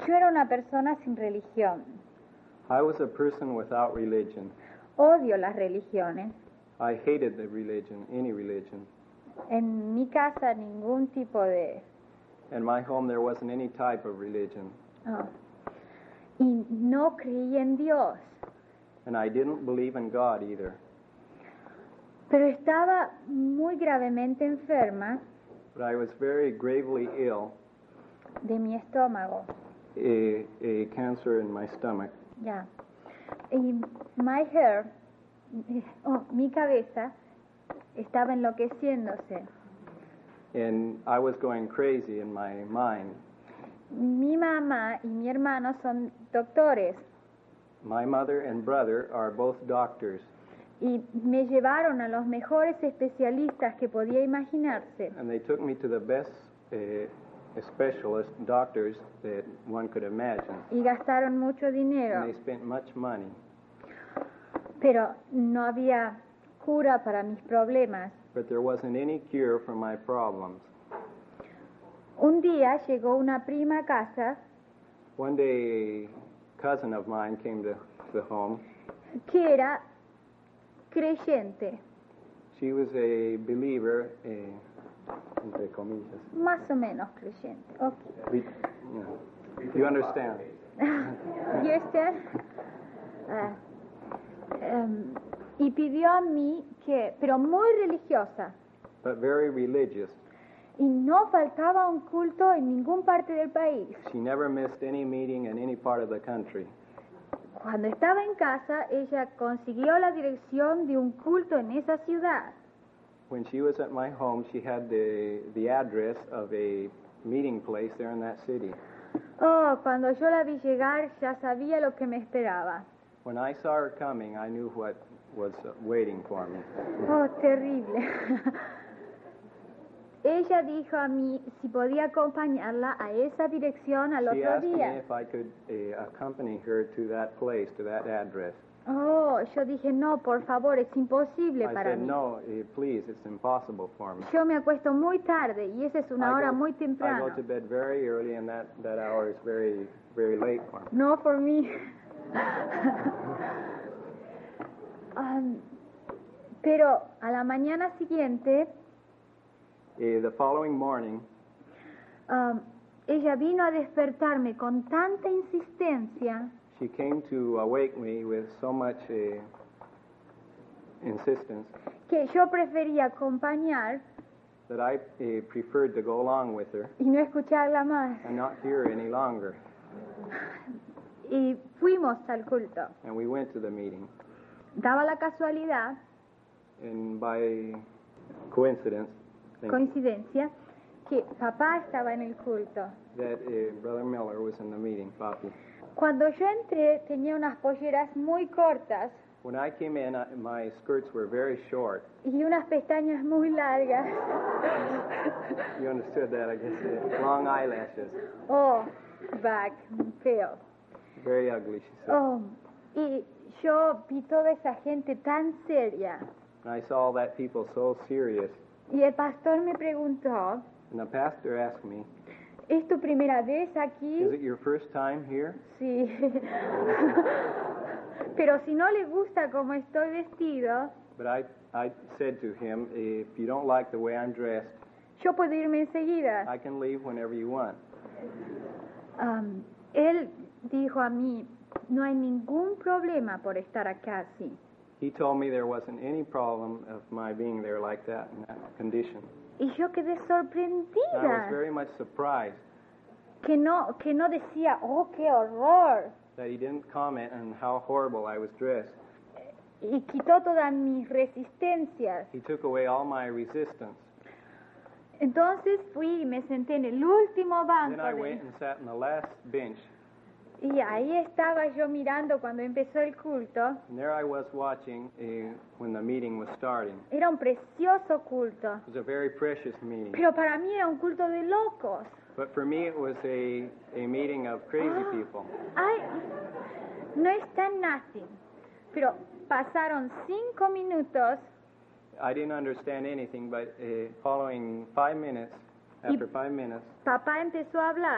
Yo era una persona sin religión. I was a person without religion. Odio las religiones. I hated the religion, any religion. En mi casa ningún tipo de... In my home there wasn't any type of religion. Oh. Y no creí en Dios. And I didn't believe in God either. Pero estaba muy gravemente enferma But I was very gravely ill, de mi estómago. a cancer in my stomach. Ya. Y my hair, mi cabeza, estaba enloqueciéndose. And I was going crazy in my mind. Mi mamá y mi hermano son doctores My mother and brother are both doctors, y me llevaron a los mejores especialistas que podía imaginarse. and they took me to the best specialist doctors that one could imagine. Y gastaron mucho dinero, And they spent much money, pero no había cura para mis problemas. but there wasn't any cure for my problems. Un día llegó una prima a casa One day, a cousin of mine came to the home. que era creyente, She was a believer, entre comillas. más o menos creyente. Okay. You understand? ¿Y usted? Y pidió a mí que, pero muy religiosa, But very religious. y no faltaba un culto en ninguna parte del país. She never missed any meeting in any part of the country. Cuando estaba en casa, ella consiguió la dirección de un culto en esa ciudad. When she was at my home, she had the address of a meeting place there in that city. Oh, cuando yo la vi llegar, ya sabía lo que me esperaba. When I saw her coming, I knew what was waiting for me. Oh, terrible. Ella dijo a mí si podía acompañarla a esa dirección al She otro asked me día. if I could accompany her to that place, to that address. Oh, yo dije, no, por favor, es imposible I para said, mí. no, please, it's impossible for me. Yo me acuesto muy tarde y esa es una hora muy I go temprano. to bed very early, and that hour is very, very late for me. No for me. Pero a la mañana siguiente, The following morning, ella vino a despertarme con tanta insistencia she came to awake me with so much insistence que yo prefería acompañar that I preferred to go along with her y no escucharla más. and not hear her any longer. Y fuimos al culto. And we went to the meeting. Daba la casualidad, And by coincidence, coincidencia, que papá estaba en el culto. that Brother Miller was in the meeting, Papi. Cuando yo entré tenía unas polleras muy cortas When I came in, my skirts were very short. y unas pestañas muy largas. You understood that, I guess. Long eyelashes. Oh, back, feo. Very ugly, she said. Oh, y yo vi toda esa gente tan seria. And I saw all that people so serious. Y el pastor me preguntó, And the pastor asked me, ¿es tu primera vez is aquí? it your first time here? Sí. Pero si no le gusta cómo estoy vestido, But I said to him, if you don't like the way I'm dressed, yo puedo irme enseguida. I can leave whenever you want. Él dijo a mí, no hay ningún problema por estar acá así. He told me there wasn't any problem of my being there like that, in that condition. Y yo quedé I was sorprendida, very much surprised que no decía, oh, qué horror. that he didn't comment on how horrible I was dressed. Y quitó todas mis resistencias. He took away all my resistance. Entonces fui y me senté en el último banco. Then I went and sat in the last bench, Y ahí estaba yo mirando cuando empezó el culto. and there I was watching when the meeting was starting. Era un precioso culto. It was a very precious meeting. Pero para mí era un culto de locos. But for me, it was a meeting of crazy people. Ay, no está nothing. Pero pasaron 5 minutos I didn't understand anything, but following 5 minutes, after 5 minutes, papá empezó a hablar.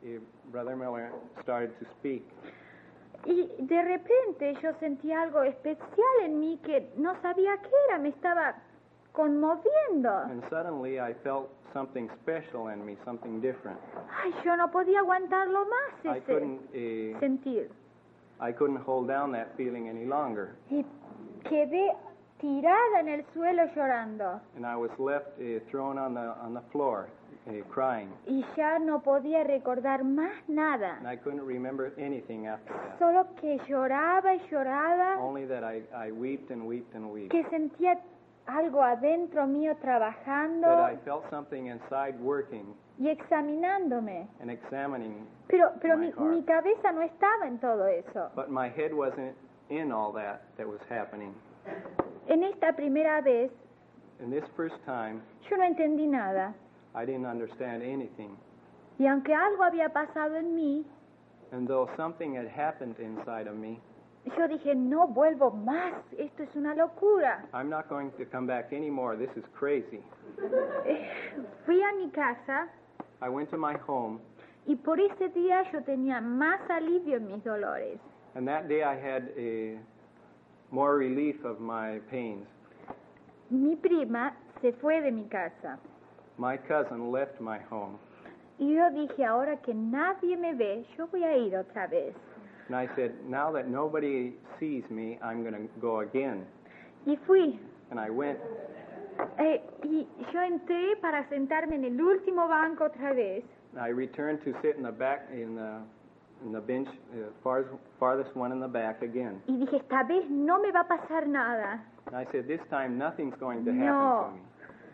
Brother Miller started to speak. Y de repente yo sentí algo especial en mí que no sabía qué era, me estaba conmoviendo. And suddenly I felt something special in me, something different. Ay, yo no podía aguantarlo más I sentir. couldn't hold down that feeling any longer. Y quedé tirada en el suelo llorando. And I was left thrown on the floor, crying. Y ya no podía recordar más nada. And I couldn't remember anything after that. Solo que lloraba y lloraba, Only that I wept and wept and wept. que sentía algo adentro mío trabajando That I felt something inside working y examinándome. and examining. Pero My mi heart. cabeza no estaba en todo eso. But my head wasn't in all that was happening. En esta primera vez, And this first time, yo no entendí nada. I didn't understand anything. Y aunque algo había pasado en mí, And though something had happened inside of me, yo dije, no vuelvo más, esto es una locura. I'm not going to come back anymore. This is crazy. Fui a mi casa I went to my home, y por ese día yo tenía más alivio en mis dolores. and that day I had more relief of my pains. Mi prima se fue de mi casa My cousin left my home, y yo dije, ahora que nadie me ve, yo voy a ir otra vez. and I said, now that nobody sees me, I'm going to go again. Y fui. And I went, Y yo entré para sentarme en el último banco otra vez. I returned to sit in the back, in the bench, farthest one in the back again. Y dije, esta vez no me va a pasar nada. And I said, this time nothing's going to happen No. to me.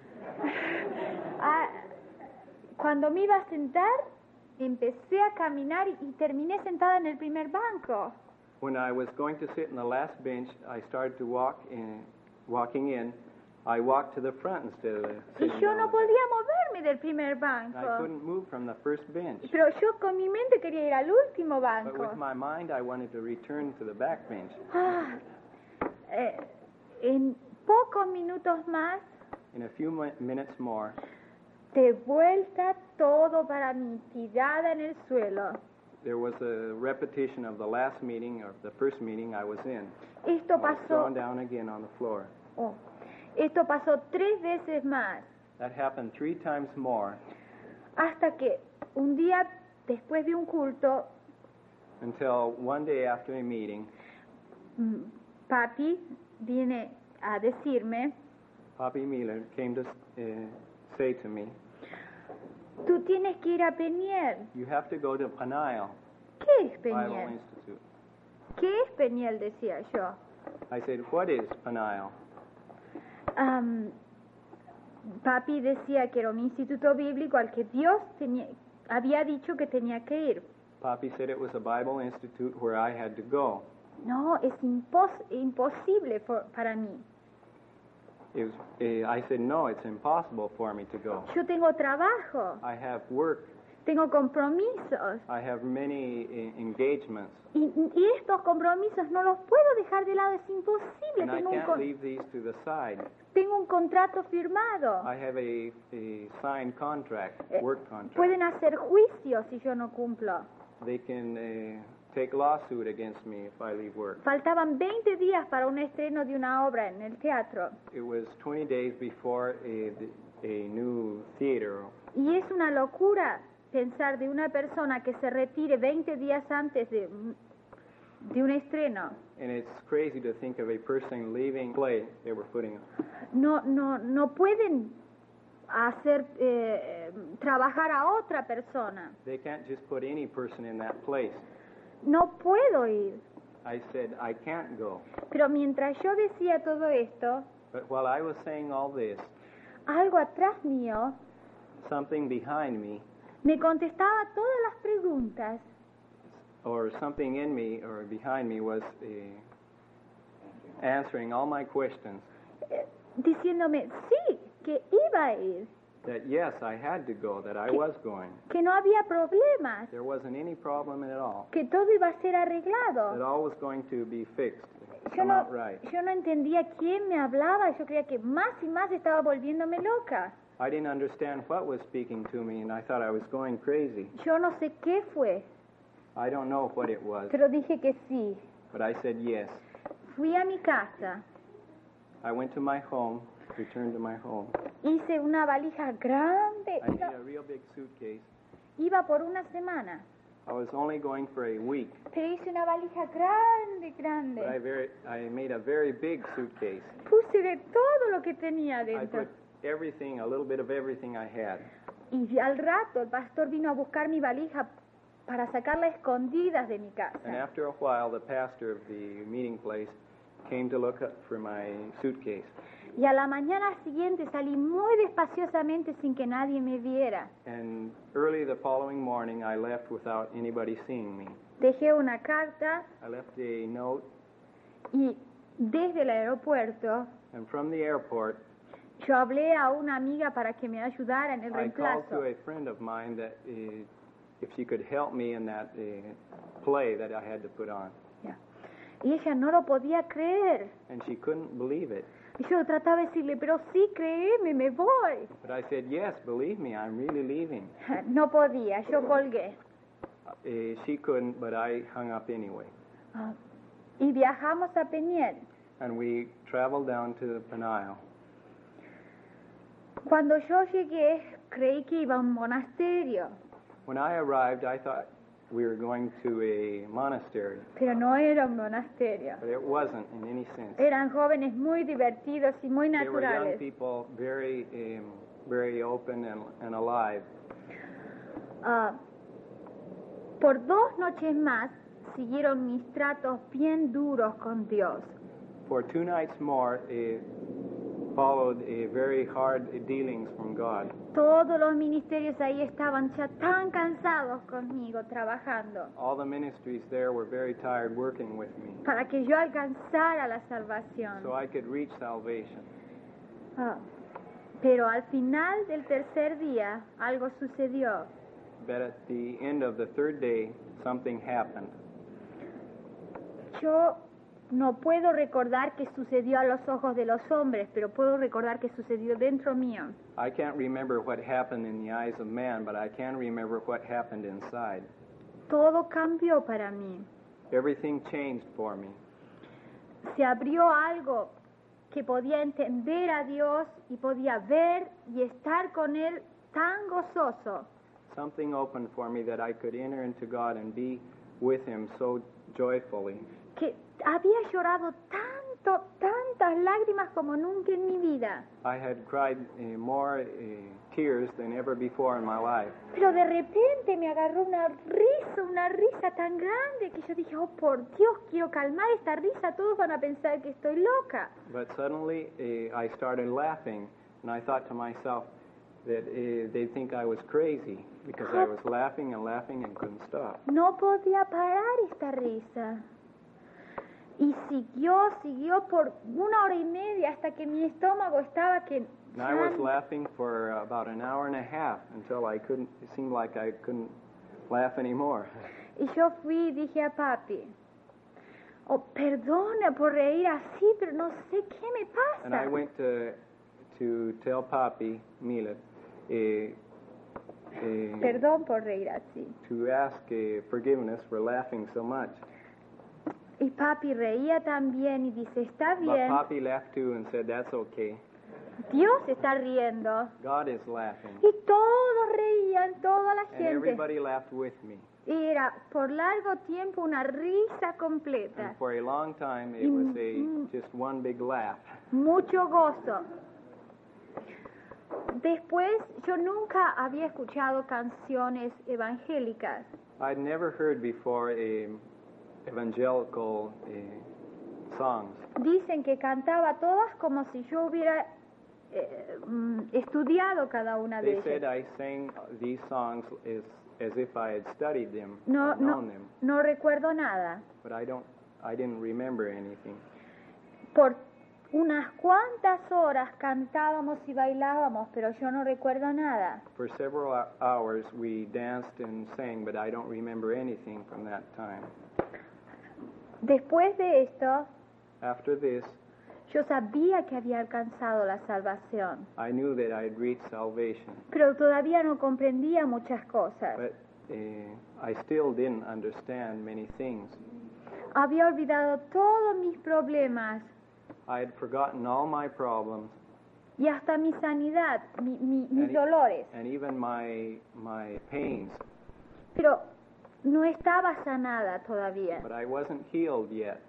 Cuando me iba a sentar, empecé a caminar y terminé sentada en el primer banco. When I was going to sit in the last bench, I started to walking in, I walked to the front instead of Y sitting yo down no on the back. podía moverme del primer I banco. couldn't move from the first bench. Pero yo con mi mente quería ir al último But banco. with my mind, I wanted to return to the back bench. En pocos minutos más, In a few minutes more, de vuelta todo para mí, tirada en el suelo. there was a repetition of the last meeting, or the first meeting I was in. Esto I was thrown pasó, down again on the floor. esto pasó 3 veces más, That happened 3 times more hasta que un día después de un culto, until one day after a meeting, papi viene a decirme, Papi Miller came to say to me, tú tienes que ir a Peniel. you have to go to Peniel ¿Qué es Bible Peniel? Institute. ¿Qué es Peniel? Decía yo. I said, what is Peniel? Papi decía que era un instituto bíblico al que Dios había dicho que tenía que ir. Papi said it was a Bible institute where I had to go. No, es imposible para mí. I said, no, it's impossible for me to go. Yo tengo trabajo, I have work. tengo compromisos. I have many engagements. Y estos compromisos no los puedo dejar de lado, es imposible. And I can't leave these to the side. Tengo un contrato firmado. I have a signed contract, work contract. Pueden hacer juicio si yo no cumplo. They can take lawsuit against me if I leave work. Faltaban 20 días para un estreno de una obra en el teatro. It was 20 days before a new theater. Y es una locura pensar de una persona que se retire 20 días antes de un estreno. And it's crazy to think of a person leaving play they were putting on. No pueden hacer trabajar a otra persona. They can't just put any person in that place. No puedo ir. I said, I can't go. Pero mientras yo decía todo esto, But while I was saying all this, algo atrás mío something behind me, me contestaba todas las preguntas. or something in me or behind me, was answering all my questions. Diciéndome, sí, que iba a ir, That yes, I had to go, that I was going. que no había problemas, There wasn't any problem at all. que todo iba a ser That arreglado. all was going to be fixed, Yo come out right. no entendía quién me hablaba, yo creía que más y más estaba volviéndome loca. I didn't understand what was speaking to me, and I thought I was going crazy. Yo no sé qué fue, I don't know what it was, pero dije que sí. but I said yes. Fui a mi casa, I went to my home, returned to my home. hice una valija grande. I made a real big suitcase. Iba por una semana, I was only going for a week, pero hice una valija grande, but grande. I made a very big suitcase. Puse de todo lo que tenía I dentro. put everything, a little bit of everything I had. Y al rato el pastor vino a buscar mi valija para sacarla a escondidas de mi And casa. after a while, the pastor of the meeting place came to look up for my suitcase. Y a la mañana siguiente salí muy despaciosamente sin que nadie me viera. And early the following morning, I left without anybody seeing me. Dejé una carta I left a note, y desde el aeropuerto and from the airport, yo hablé a una amiga para que me ayudara en el I called reemplazo. to a friend of mine that if she could help me in that play that I had to put on. Ya. Y ella no lo podía creer. And she couldn't believe it. Y yo trataba de decirle, pero sí, créeme, me voy. But I said, yes, believe me, I'm really leaving. No podía, yo colgué. She couldn't, but I hung up anyway. Ah, Y viajamos a Peniel. And we traveled down to Peniel. Cuando yo llegué, creí que iba a un monasterio, When I arrived, I thought we were going to a monastery, pero no era un monasterio. but it wasn't in any sense. Eran jóvenes muy divertidos y muy They were young naturales. people, very open and alive. Ah, por 2 noches más siguieron mis tratos bien duros con Dios. For 2 nights more, followed very hard dealings from God. Todos los ministerios ahí estaban ya tan cansados conmigo trabajando All the ministries there were very tired working with me, para que yo alcanzara la salvación. so I could reach salvation. Ah, pero al final del tercer día algo sucedió. But at the end of the 3rd day, something happened. Yo no puedo recordar qué sucedió a los ojos de los hombres, pero puedo recordar qué sucedió dentro mío. I can't remember what happened in the eyes of man, but I can remember what happened inside. Todo cambió para mí. Everything changed for me. Se abrió algo que podía entender a Dios y podía ver y estar con Él tan gozoso. Something opened for me that I could enter into God and be with Him so joyfully. Que había llorado tantas lágrimas como nunca en mi vida. I had cried more tears than ever before in my life. Pero de repente me agarró una risa tan grande que yo dije, oh por Dios, quiero calmar esta risa, todos van a pensar que estoy loca. But suddenly I started laughing, and I thought to myself that they'd think I was crazy because I was laughing and couldn't stop. No podía parar esta risa. Y siguió por 1 hora y media hasta que mi estómago estaba que... And I was laughing for about an hour and a half until it seemed like I couldn't laugh anymore. Y yo fui y dije a papi, oh, perdona por reír así, pero no sé qué me And I pasa. went to tell Papi, Milet, Perdón por reír así. to ask forgiveness for laughing so much. Y papi reía también y dice, está But bien, Papi laughed too and said, that's okay. Dios está riendo. God is laughing. Y todos reían, toda la And gente. everybody laughed with me. Y era por largo tiempo una risa completa, And for a long time, it was just one big laugh. mucho gozo. Después yo nunca había escuchado canciones evangélicas. I'd never heard before evangelical songs. Dicen que cantaba todas como si yo hubiera estudiado cada una de They said ellas. I sang these songs as if I had studied them, No, or known them, no recuerdo nada. but I didn't remember anything. Por unas cuantas horas cantábamos y bailábamos, pero yo no recuerdo nada. For several hours we danced and sang, but I don't remember anything from that time. Después de esto, After this, Yo sabía que había alcanzado la salvación, I knew that I had reached salvation, pero todavía no comprendía muchas cosas. but I still didn't understand many things. Había olvidado todos mis problemas I had forgotten all my problems y hasta mi sanidad, mis And- dolores, and even my pains, pero no estaba sanada todavía. but I wasn't healed yet.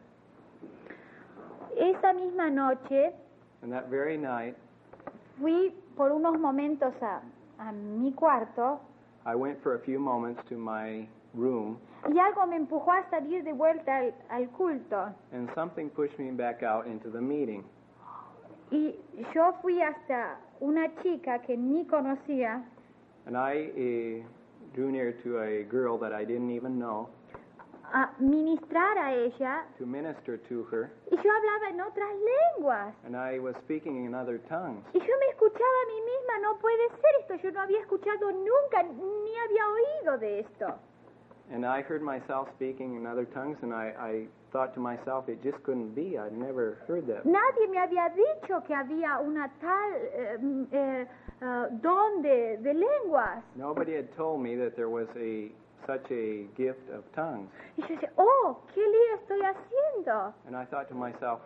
Esa misma noche And that very night, fui por unos momentos a mi cuarto I went for a few moments to my room, y algo me empujó a salir de vuelta al culto. and something pushed me back out into the meeting. Y yo fui hasta una chica que ni conocía And I drew near to a girl that I didn't even know a ministrar a ella to minister to her, y yo hablaba en otras lenguas. and I was speaking in other tongues. Y yo me escuchaba a mí misma, no puede ser esto, yo no había escuchado nunca, ni había oído de esto. And I heard myself speaking in other tongues, and I thought to myself, it just couldn't be. I'd never heard that. Nadie me había dicho que había una tal don de lenguas. Nobody had told me that there was such a gift of tongues. Y yo decía, oh, ¿qué lío estoy haciendo? And I thought to myself,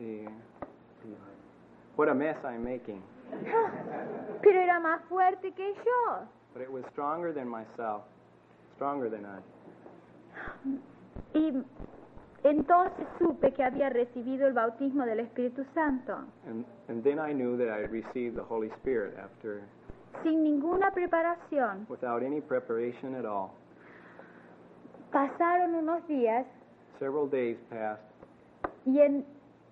what a mess I'm making. Pero era más fuerte que yo. But it was stronger than myself, stronger than I. Y entonces supe que había recibido el bautismo del Espíritu Santo, And then I knew that I had received the Holy Spirit after, sin ninguna preparación. without any preparation at all. Pasaron unos días Several days passed, y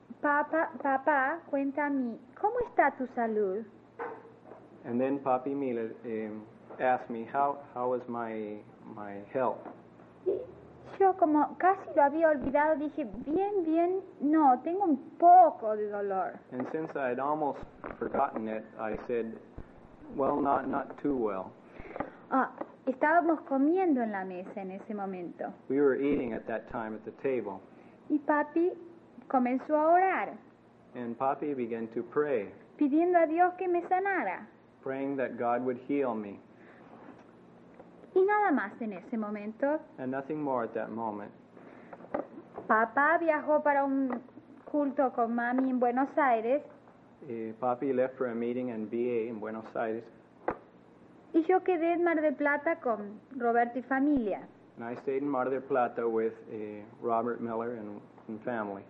papá cuenta a mí, ¿cómo está tu salud? and then Papi Mila asked me how was my health. Y yo como casi lo había olvidado, dije, bien, no, tengo un poco de dolor. And since I had almost forgotten it, I said, well, not too well. Estábamos comiendo en la mesa en ese momento We were eating at that time at the table, y papi comenzó a orar, and Papi began to pray, pidiendo a Dios que me sanara. praying that God would heal me, Y nada más en ese momento. and nothing more at that moment. Papá viajó para un culto con mami en Buenos Aires Papi left for a meeting in BA in Buenos Aires, y yo quedé en Mar del Plata con Roberto y familia. and I stayed in Mar del Plata with Robert Miller and family.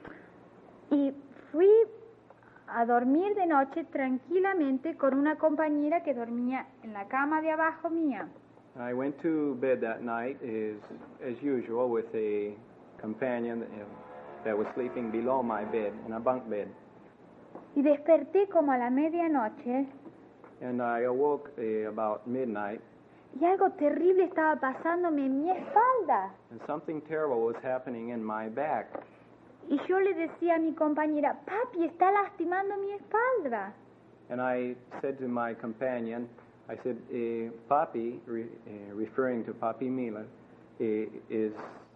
Y fui a dormir de noche tranquilamente con una compañera que dormía en la cama de abajo mía. I went to bed that night as usual with a companion that was sleeping below my bed in a bunk bed. Y desperté como a la medianoche And I awoke about midnight, y algo terrible estaba pasándome en mi espalda. and something terrible was happening in my back. Y yo le decía a mi compañera, papi, está lastimando mi espalda. And I said to my companion, I said, Papi, referring to Papi Mila, is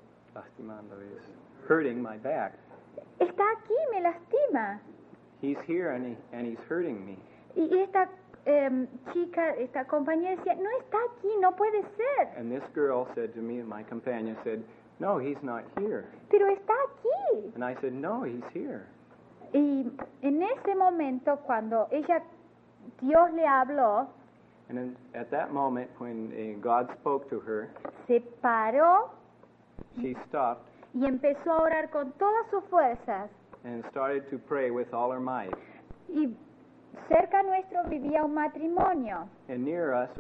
hurting my back. Está aquí, me lastima. He's here and he's hurting me. Y esta chica, esta compañera decía, no está aquí, no puede ser. And this girl said to me, my companion said, no, he's not here. Pero está aquí. And I said, no, he's here. Y en ese momento, cuando Dios le habló, And then at that moment, when God spoke to her, se paró she stopped y empezó a orar con todas sus fuerzas. and started to pray with all her might. Y cerca nuestro vivía un matrimonio. And near us,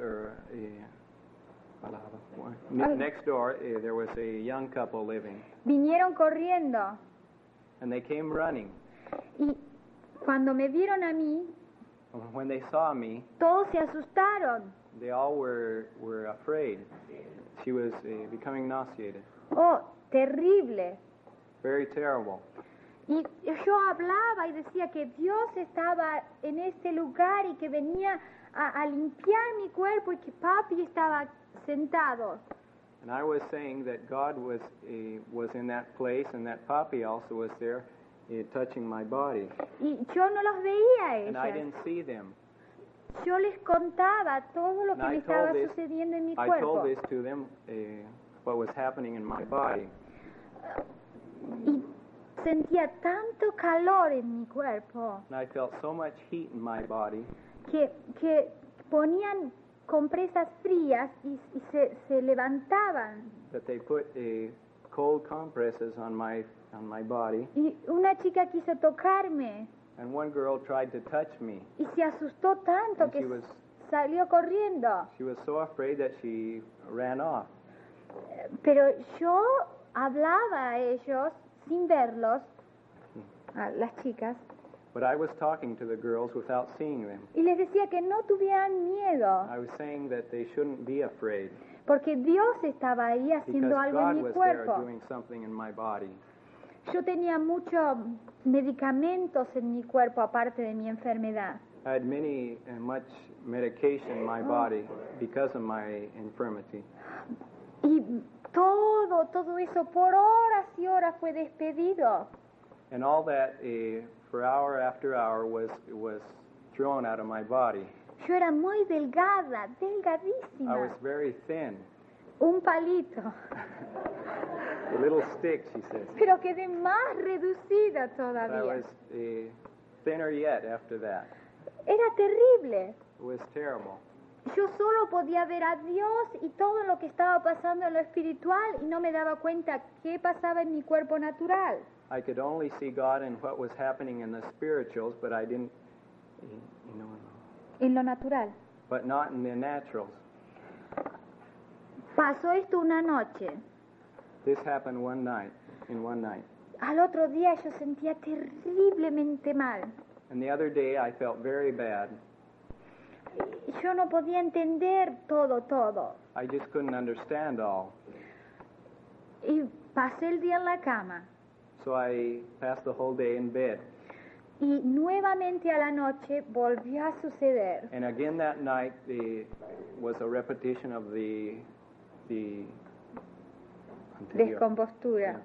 next door, there was a young couple living. Vinieron corriendo And they came running. y cuando me vieron a mí, When they saw me, todos se asustaron. they all were afraid. She was becoming nauseated. Oh, terrible. Very terrible. Y yo hablaba y decía que Dios estaba en este lugar y que venía a limpiar mi cuerpo y que papi estaba sentado. And I was saying that God was in that place and that Papi also was there, touching my body, Y yo no los veía a and I ellas. didn't see them. Yo les contaba todo lo que And me I estaba told this- sucediendo en mi I cuerpo. told this to them, what was happening in my body. Y sentía tanto calor en mi cuerpo And I felt so much heat in my body que ponían compresas frías y se levantaban. that they put cold compresses on my body. Y una chica quiso tocarme And one girl tried to touch me. y se asustó tanto And que she was salió corriendo. she was so afraid that she ran off. Pero yo hablaba a ellos sin verlos, a las chicas, But I was talking to the girls without seeing them. y les decía que no tuvieran miedo, I was saying that they shouldn't be afraid porque Dios estaba ahí because haciendo algo God en mi was there cuerpo. doing something in my body. Yo tenía muchos medicamentos en mi cuerpo aparte de mi enfermedad. I had much medication in my body because of my infirmity. Y todo eso por horas y horas fue despedido. And all that for hour after hour was thrown out of my body. Yo era muy delgada, I was delgadísima. very thin. Un palito. A little stick, she says. Pero quedé más reducida But I todavía. was thinner yet after that. Era terrible. It was terrible. Yo solo podía ver a Dios y todo lo que estaba pasando en lo espiritual y no me daba cuenta qué pasaba en mi cuerpo natural. I could only see God and what was happening in the spirituals, but I didn't, En lo natural. but not in the naturals. Pasó esto una noche. This happened one night, in one night. Al otro día yo sentía terriblemente mal. And the other day I felt very bad. Yo no podía entender todo. I just couldn't understand all. Y pasé el día en la cama. So I passed the whole day in bed. Y nuevamente a la noche volvió a suceder. And again that night was a repetition of the anterior. Descompostura.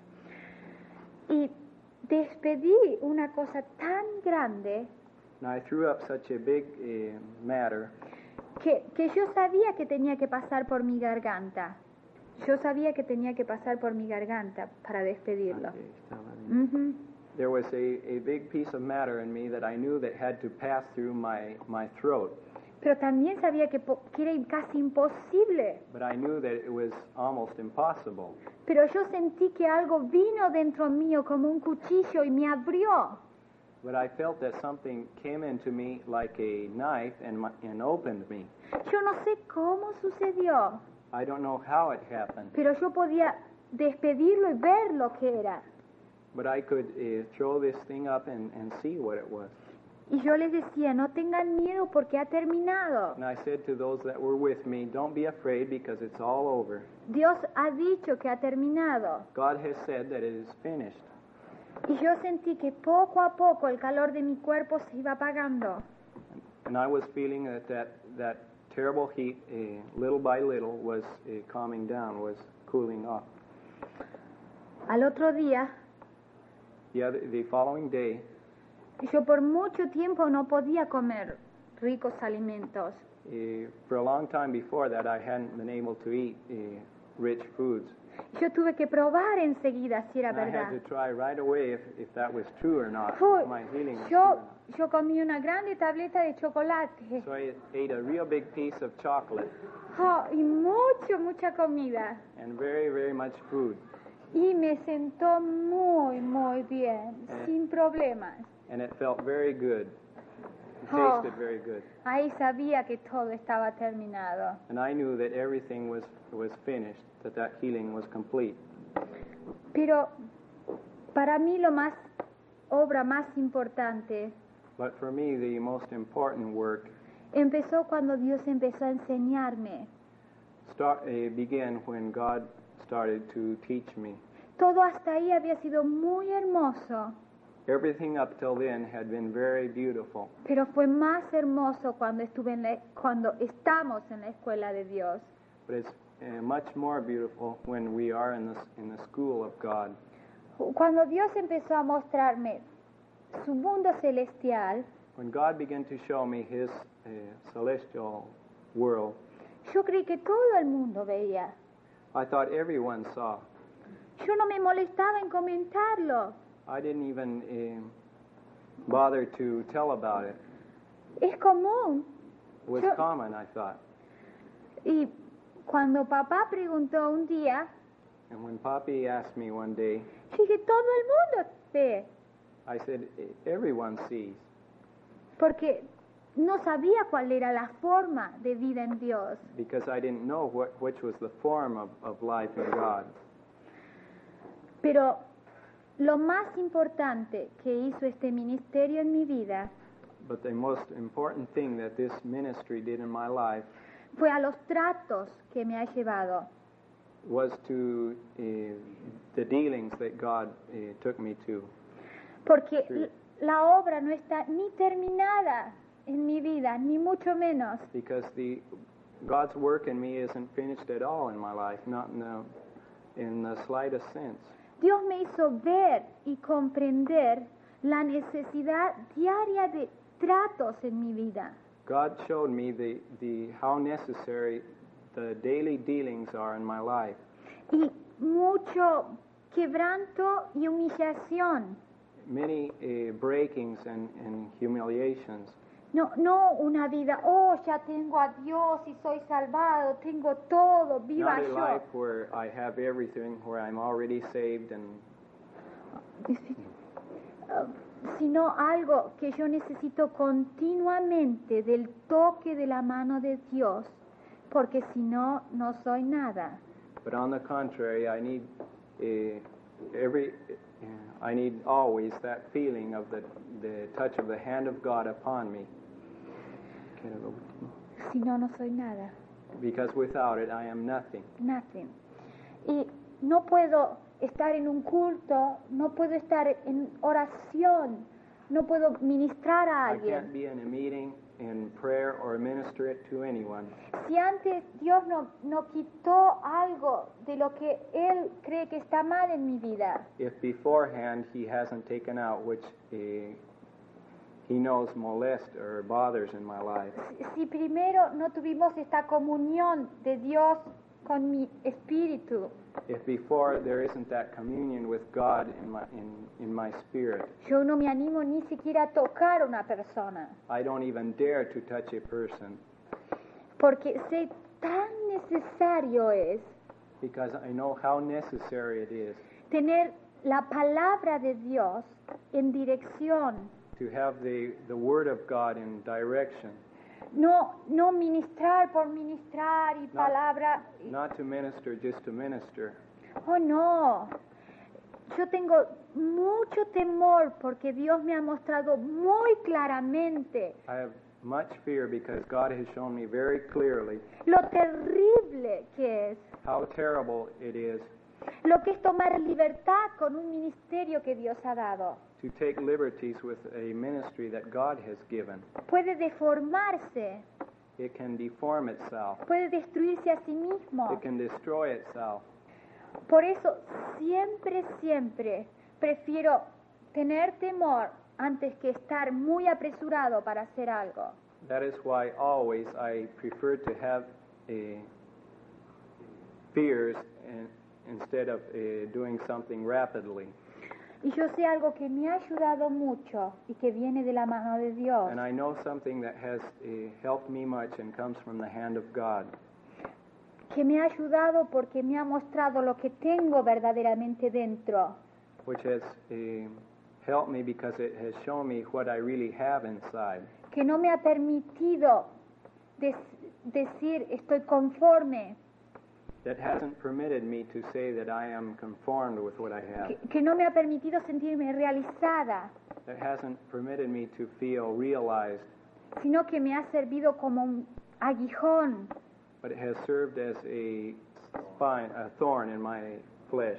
Y despedí una cosa tan grande And I threw up such a big matter que yo sabía que tenía que pasar por mi garganta. Yo sabía que tenía que pasar por mi garganta para despedirlo. Okay, está bien. Ujú. There was a big piece of matter in me that I knew that had to pass through my throat. Pero también sabía que era casi imposible. But I knew that it was almost impossible. Pero yo sentí que algo vino dentro mío como un cuchillo y me abrió. But I felt that something came into me like a knife and opened me. Yo no sé cómo sucedió, I don't know how it happened, pero yo podía despedirlo y ver lo que era. but I could throw this thing up and see what it was. Y yo les decía, no tengan miedo porque ha terminado. And I said to those that were with me, don't be afraid because it's all over. Dios ha dicho que ha terminado. God has said that it is finished. Y yo sentí que poco a poco el calor de mi cuerpo se iba apagando. And I was feeling that terrible heat, little by little, was calming down, was cooling off. Al otro día, The following day, yo por mucho tiempo no podía comer ricos alimentos. for a long time before that, I hadn't been able to eat rich foods. Yo tuve que probar enseguida si era And I had verdad. to try right away if that was true or not. Uy, My healing was true or not. yo comí una grande tableta de chocolate. So I ate a real big piece of chocolate Oh, y mucha comida. and very, very much food. Y me sentó muy bien, sin problemas. And it felt very good. It Oh. tasted very good. Ahí sabía que todo estaba terminado. And I knew that everything was finished, that healing was complete. Pero para mí obra más importante But for me, the most important work empezó cuando Dios empezó a enseñarme. began when God started to teach me. Todo hasta ahí había sido muy hermoso, Everything up till then had been very beautiful. pero fue más hermoso cuando estamos en la escuela de Dios. But it's much more beautiful when we are in the school of God. Cuando Dios empezó a mostrarme su mundo celestial, when God began to show me His celestial world, yo creí que todo el mundo veía. I thought everyone saw. Yo no me molestaba en comentarlo. I didn't even bother to tell about it. Es común. It was Yo- common, I thought. Y cuando papá preguntó un día, And when Poppy asked me one day, yo dije, todo el mundo ve. I said, everyone sees. Porque no sabía cuál era la forma de vida en Dios. Because I didn't know which was the form of life in God. Pero lo más importante que hizo este ministerio en mi vida But the most important thing that this ministry did in my life fue a los tratos que me ha llevado. was to the dealings that God took me to. Porque True. la obra no está ni terminada en mi vida, ni mucho menos. Because God's work in me isn't finished at all in my life, not in the slightest sense. Dios me hizo ver y comprender la necesidad diaria de tratos en mi vida. God showed me how necessary the daily dealings are in my life. Y mucho quebranto y humillación. Many breakings and humiliations. No una vida, oh, ya tengo a Dios y soy salvado, tengo todo, viva Not a yo. life where I have everything, where I'm already saved and Sino algo que yo necesito continuamente del toque de la mano de Dios, porque si no, no soy nada. But on the contrary, I need I need always that feeling of the touch of the hand of God upon me. Si no, no soy nada. Because without it, I am nothing. Nothing. Y no puedo estar en un culto, no puedo estar en oración, no puedo ministrar a I can't alguien. be in a meeting, in prayer, or minister it to anyone. Si antes Dios no quitó algo de lo que Él cree que está mal en mi vida, If beforehand He hasn't taken out which He knows molest or bothers in my life. si primero no tuvimos esta comunión de Dios con mi espíritu, If before there isn't that communion with God in my spirit, yo no me animo ni siquiera a tocar a una persona, I don't even dare to touch a person porque sé tan necesario es because I know how necessary it is tener la palabra de Dios en dirección, to have the Word of God in direction, no ministrar por ministrar y palabra. not to minister just to minister. Oh no, yo tengo mucho temor porque Dios me ha mostrado muy claramente I have much fear because God has shown me very clearly lo terrible que es, how terrible it is lo que es tomar libertad con un ministerio que Dios ha dado. to take liberties with a ministry that God has given. Puede deformarse, It can deform itself. puede destruirse a sí mismo. It can destroy itself. Por eso siempre prefiero tener temor antes que estar muy apresurado para hacer algo. That is why always I prefer to have fears instead of doing something rapidly. Y yo sé algo que me ha ayudado mucho y que viene de la mano de Dios. And I know something that has helped me much and comes from the hand of God. Que me ha ayudado porque me ha mostrado lo que tengo verdaderamente dentro. Which has helped me because it has shown me what I really have inside. Que no me ha permitido decir estoy conforme. That hasn't permitted me to say that I am conformed with what I have. Que no me ha permitido sentirme realizada. That hasn't permitted me to feel realized. Sino que me ha servido como un aguijón. But it has served as a spine, a thorn in my flesh.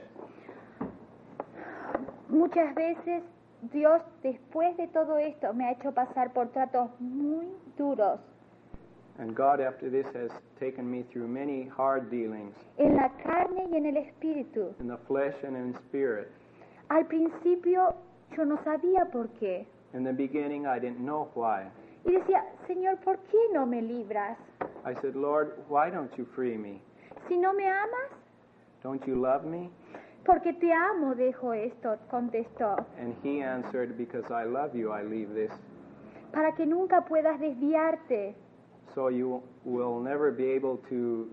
Muchas veces Dios, después de todo esto, me ha hecho pasar por tratos muy duros. And God, after this, has taken me through many hard dealings En la carne y en el espíritu. in the flesh and in spirit. Al principio yo no sabía por qué. In the beginning, I didn't know why. Y decía, Señor, ¿por qué no me libras? I said, Lord, why don't you free me? Si no me amas, Don't you love me? porque te amo, dejo esto, contestó. And he answered, because I love you, I leave this. Para que nunca puedas desviarte. So you will never be able to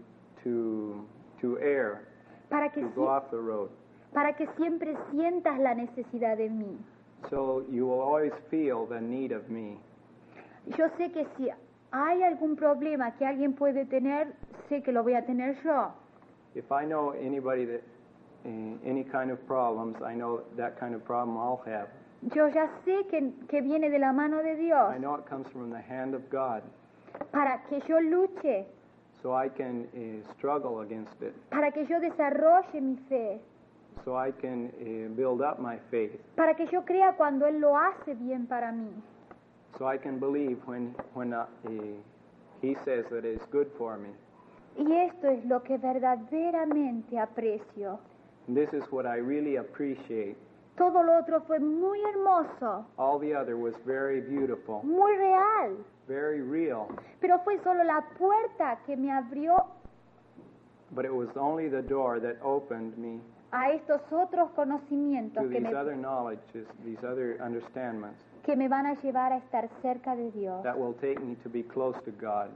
err, Para que, to go off the road. para que siempre sientas la necesidad de mí. So you will always feel the need of me. Yo sé que si hay algún problema que alguien puede tener, sé que lo voy a tener yo. If I know anybody that any kind of problems, I know that kind of problem I'll have. Yo ya sé que viene de la mano de Dios I know it comes from the hand of God, para que yo luche, so I can struggle against it, para que yo desarrolle mi fe, so I can build up my faith, para que yo crea cuando Él lo hace bien para mí. so I can believe when He says that it's good for me. Y esto es lo que verdaderamente aprecio. And this is what I really appreciate. Todo lo otro fue muy hermoso, All the other was very beautiful, muy real, very real, pero fue solo la puerta que me abrió but it was only the door that opened me a estos otros conocimientos to these other knowledges, these other understandings que me van a llevar a estar cerca de Dios. that will take me to be close to God.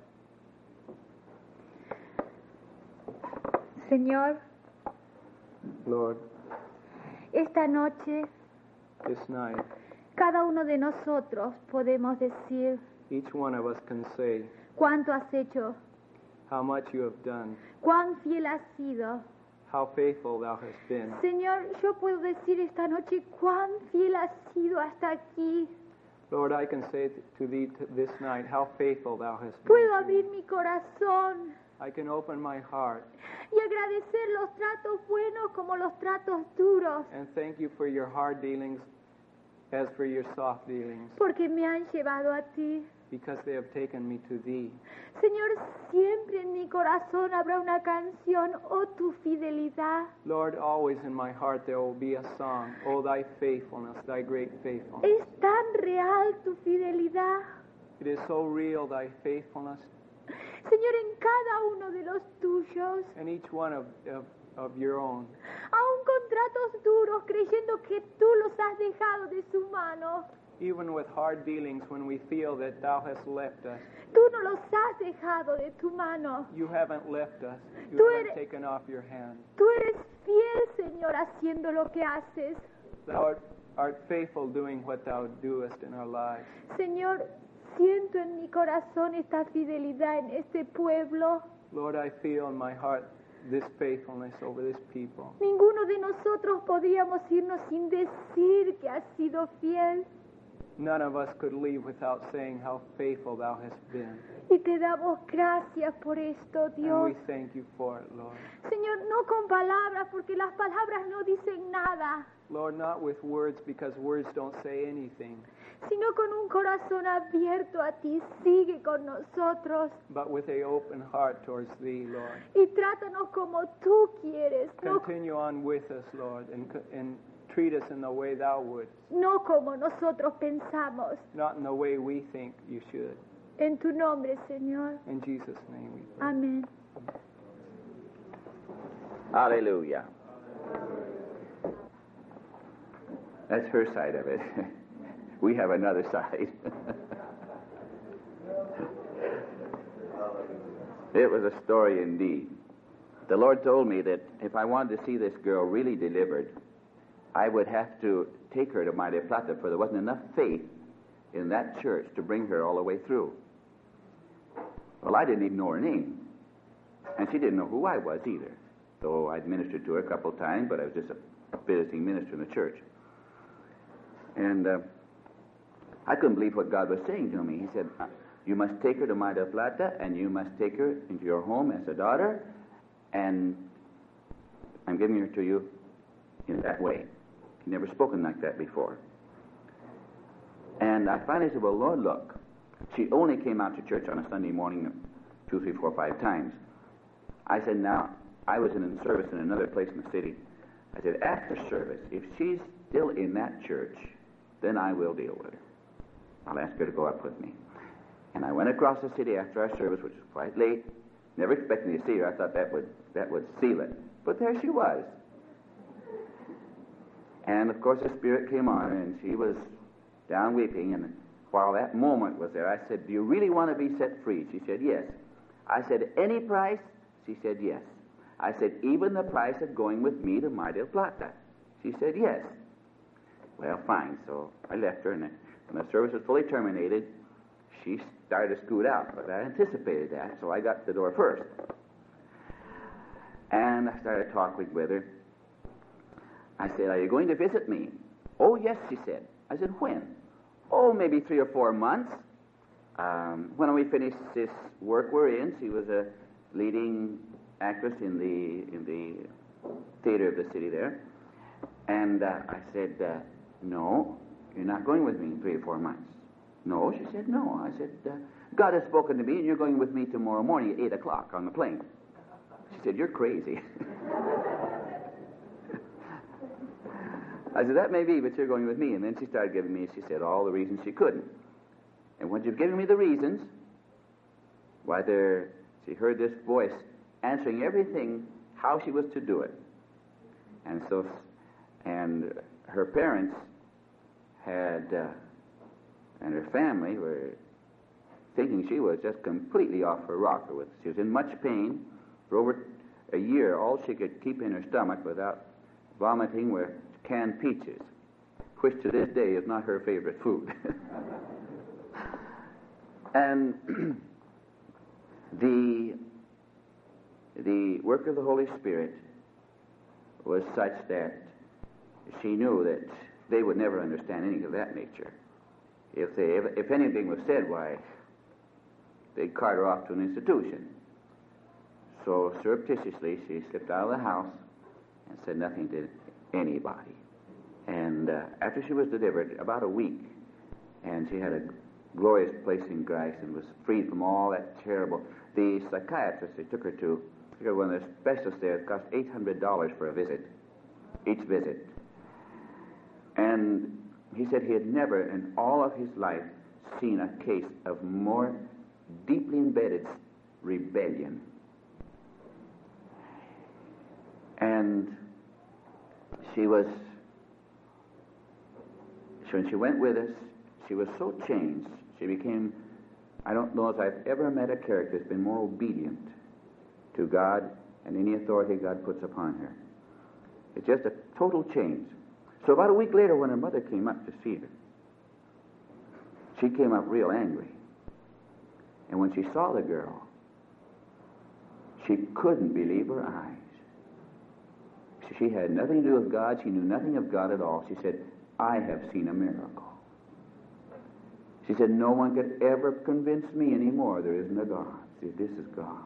Señor, Lord, esta noche this night, cada uno de nosotros podemos decir each one of us can say cuánto has hecho, how much you have done, cuán fiel has sido. how faithful thou hast been. Señor, yo puedo decir esta noche cuán fiel has sido hasta aquí. Lord, I can say to thee this night how faithful thou hast been. Puedo to me. abrir mi corazón I can open my heart y agradecer los tratos buenos como los tratos duros, and thank you for your hard dealings as for your soft dealings, porque me han llevado a ti. because they have taken me to thee. Señor, siempre en mi corazón habrá una canción, oh tu fidelidad. Lord, always in my heart there will be a song, oh thy faithfulness, thy great faithfulness. Es tan real tu fidelidad. It is so real, thy faithfulness, Señor, en cada uno de los tuyos, and each one of your own. aún con tratos duros, creyendo que tú los has dejado de su mano. Even with hard dealings, when we feel that thou hast left us, Tú no los has dejado de tu mano. you haven't left us. You Tú haven't eres- taken off your hand. Tú eres fiel, Señor, haciendo lo que haces. Thou art faithful doing what thou doest in our lives. Señor, siento en mi corazón esta fidelidad en este pueblo. Lord, I feel in my heart this faithfulness over this people. Ninguno de nosotros podríamos irnos sin decir que has sido fiel. None of us could leave without saying how faithful thou hast been. Y te damos gracias por esto, And Dios. we thank you for it, Lord. Señor, no con palabras, porque las palabras no dicen nada, Lord, not with words, because words don't say anything, sino con un corazón abierto a ti. Sigue con nosotros but with an open heart towards thee, Lord. y trátanos como tú quieres, Continue on with us, Lord, and treat us in the way thou would, no como nosotros pensamos. not in the way we think you should. En tu nombre, Señor. In Jesus' name we pray. Amén. Hallelujah. That's her side of it. We have another side. It was a story indeed. The Lord told me that if I wanted to see this girl really delivered, I would have to take her to Mar del Plata, for there wasn't enough faith in that church to bring her all the way through. Well, I didn't even know her name, and she didn't know who I was either, though I'd ministered to her a couple of times, but I was just a visiting minister in the church. And I couldn't believe what God was saying to me. He said, you must take her to Mar del Plata, and you must take her into your home as a daughter, and I'm giving her to you in that way. He'd never spoken like that before. And I finally said, well, Lord, look, she only came out to church on a Sunday morning 2, 3, 4, 5 times. I said, now, I was in service in another place in the city. I said, after service, if she's still in that church, then I will deal with her. I'll ask her to go up with me. And I went across the city after our service, which was quite late, never expecting to see her. I thought that would seal it. But there she was. And, of course, the Spirit came on her, and she was down weeping. And while that moment was there, I said, do you really want to be set free? She said, yes. I said, any price? She said, yes. I said, even the price of going with me to Mar del Plata? She said, yes. Well, fine. So I left her, and when the service was fully terminated, she started to scoot out. But I anticipated that, so I got to the door first. And I started talking with her. I said, are you going to visit me? Oh, yes, she said. I said, when? Oh, maybe 3 or 4 months. When we finish this work we're in, she was a leading actress in the theater of the city there. And I said, no, you're not going with me in 3 or 4 months. No, she said, no. I said, God has spoken to me, and you're going with me tomorrow morning at 8 o'clock on the plane. She said, you're crazy. I said, that may be, but you're going with me. And then she started giving me, she said, all the reasons she couldn't. And when she was giving me the reasons, why she heard this voice answering everything, how she was to do it. And her parents and her family were thinking she was just completely off her rocker. She was in much pain. For over a year, all she could keep in her stomach without vomiting were canned peaches, which to this day is not her favorite food. And the work of the Holy Spirit was such that she knew that they would never understand anything of that nature. If anything was said, why, they'd cart her off to an institution. So surreptitiously, she slipped out of the house and said nothing to anybody. And after she was delivered, about a week, and she had a glorious place in Christ and was freed from all that terrible. The psychiatrist they took her one of the specialists there, it cost $800 for a visit, each visit. And he said he had never in all of his life seen a case of more deeply embedded rebellion. And when she went with us, she was so changed. She became, I don't know if I've ever met a character that's been more obedient to God and any authority God puts upon her. It's just a total change. So about a week later, when her mother came up to see her, she came up real angry. And when she saw the girl, she couldn't believe her eyes. She had nothing to do with God. She knew nothing of God at all. She said, I have seen a miracle. She said, no one could ever convince me anymore there isn't a God. She said, this is God.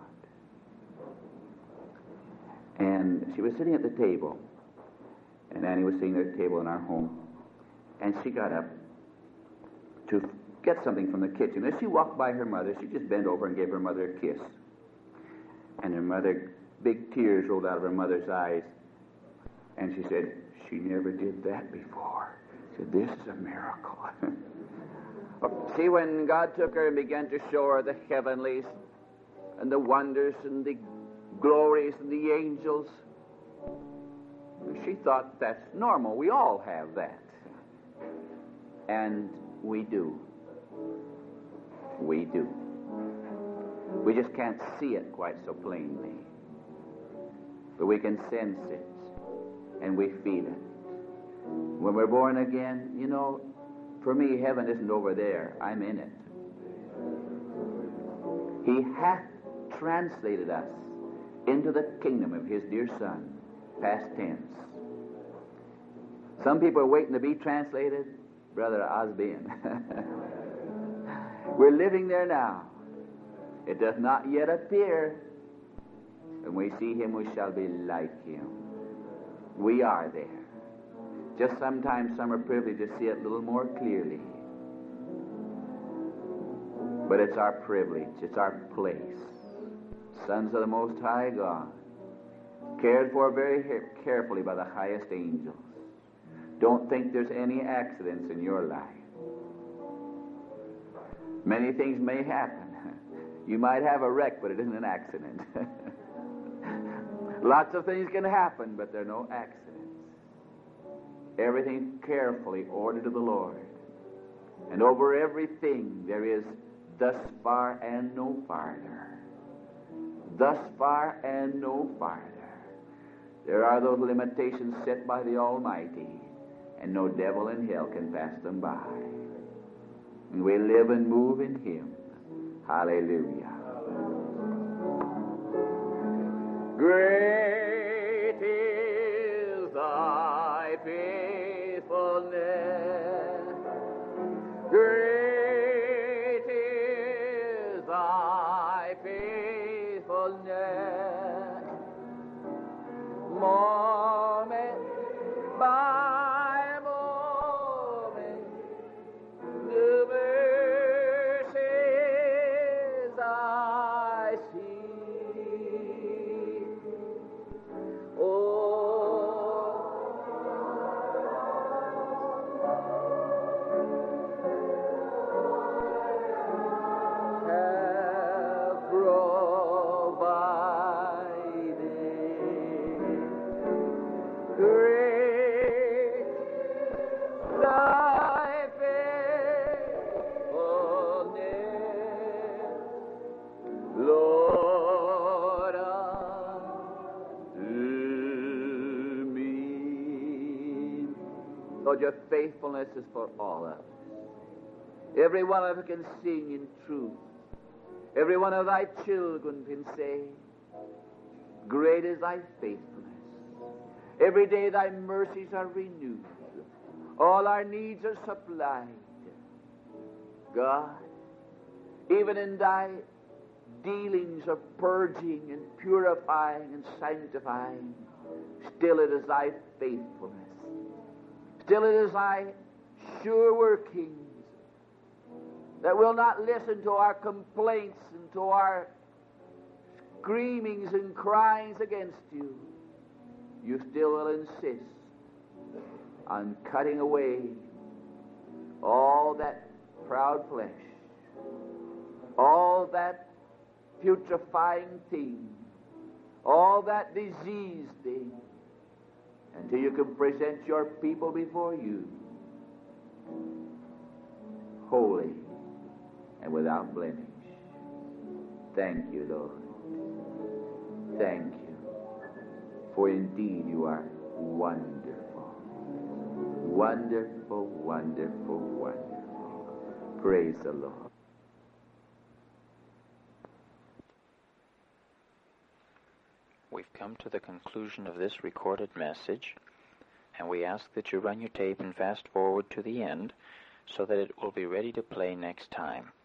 And she was sitting at the table, and Annie was sitting at the table in our home, and she got up to get something from the kitchen. As she walked by her mother, she just bent over and gave her mother a kiss. And her mother, big tears rolled out of her mother's eyes, and she said, she never did that before. She said, this is a miracle. See, when God took her and began to show her the heavenlies and the wonders and the glories and the angels, she thought that's normal. We all have that. And we do. We do. We just can't see it quite so plainly. But we can sense it. And we feel it. When we're born again, you know, for me, heaven isn't over there. I'm in it. He hath translated us into the kingdom of His dear Son, past tense. Some people are waiting to be translated. Brother Osborne. We're living there now. It does not yet appear. When we see Him, we shall be like Him. We are there. Just sometimes some are privileged to see it a little more clearly. But it's our privilege. It's our place. Sons of the Most High God, cared for very carefully by the highest angels, don't think there's any accidents in your life. Many things may happen. You might have a wreck, but it isn't an accident. Lots of things can happen, but there are no accidents. Everything carefully ordered to the Lord. And over everything there is thus far and no farther. Thus far and no farther. There are those limitations set by the Almighty, and no devil in hell can pass them by. And we live and move in Him. Hallelujah. Great is thy faithfulness. Great is thy faithfulness. Moment by moment, new mercies I see. Have provided great thy faithfulness, Lord, unto me. Lord, your faithfulness is for all of us. Every one of us can sing in truth. Every one of thy children can say, great is thy faithfulness. Every day thy mercies are renewed. All our needs are supplied. God, even in thy dealings of purging and purifying and sanctifying, still it is thy faithfulness. Still it is thy sure workings that will not listen to our complaints and to our screamings and cryings against you. You still will insist on cutting away all that proud flesh, all that putrefying thing, all that diseased thing, until you can present your people before you holy and without blemish. Thank you, Lord. Thank you. For indeed you are wonderful. Wonderful, wonderful, wonderful. Praise the Lord. We've come to the conclusion of this recorded message, and we ask that you run your tape and fast forward to the end so that it will be ready to play next time.